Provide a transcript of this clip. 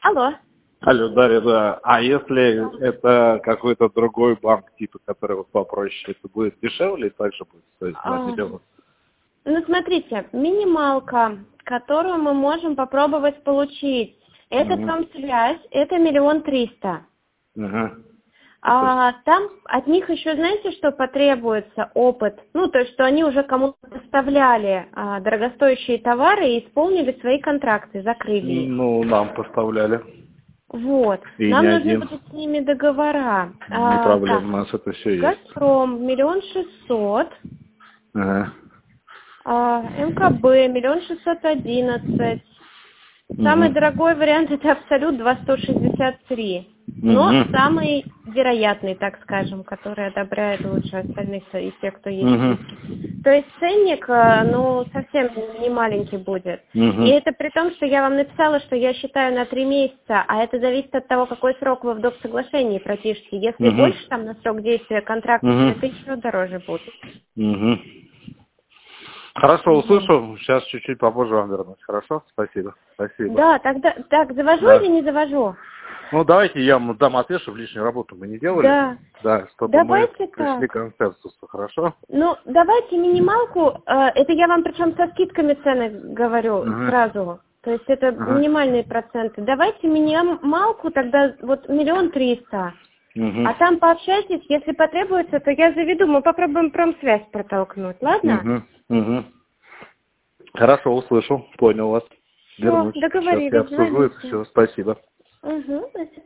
Алло. Алло, Дарья, да. А если это какой-то другой банк, типа, который вот попроще, это будет дешевле и также будет стоить 2 миллиона? Ну, смотрите, минималка, которую мы можем попробовать получить, это Промсвязь, это 1 300 000. Там от них еще, знаете, что потребуется? Опыт. Ну, то есть, что они уже кому-то поставляли дорогостоящие товары и исполнили свои контракты, закрыли их. Ну, нам поставляли. Вот. И Нам не нужны один. будут с ними договора. Не проблема, у нас это все есть. Газпром 1 600 000. Ага. МКБ 1 611 000. Самый дорогой вариант это Абсолют 2,163. Но самый вероятный, так скажем, который одобряет лучше остальных и тех, кто есть в списке. То есть ценник, ну, совсем не маленький будет. И это при том, что я вам написала, что я считаю на 3 месяца, а это зависит от того, какой срок вы в доп. Соглашении пропишете. Если больше там на срок действия контракта, то это еще дороже будет. Хорошо, услышу. Сейчас чуть-чуть попозже вам вернусь. Хорошо? Спасибо. Спасибо. Да, тогда так, завожу или не завожу? Ну, давайте я вам дам ответ, чтобы лишнюю работу мы не делали. Да, чтобы Давайте мы пришли к консенсусу. Хорошо? Ну, давайте минималку. Это я вам причем со скидками цены говорю сразу. То есть это минимальные проценты. Давайте минималку тогда вот 1 300 000. А там пообщайтесь, если потребуется, то я заведу. Мы попробуем Промсвязь протолкнуть, ладно? Хорошо, услышал. Понял вас. Вернусь. Договорились. Сейчас я обсужу это все. Спасибо. До свидания.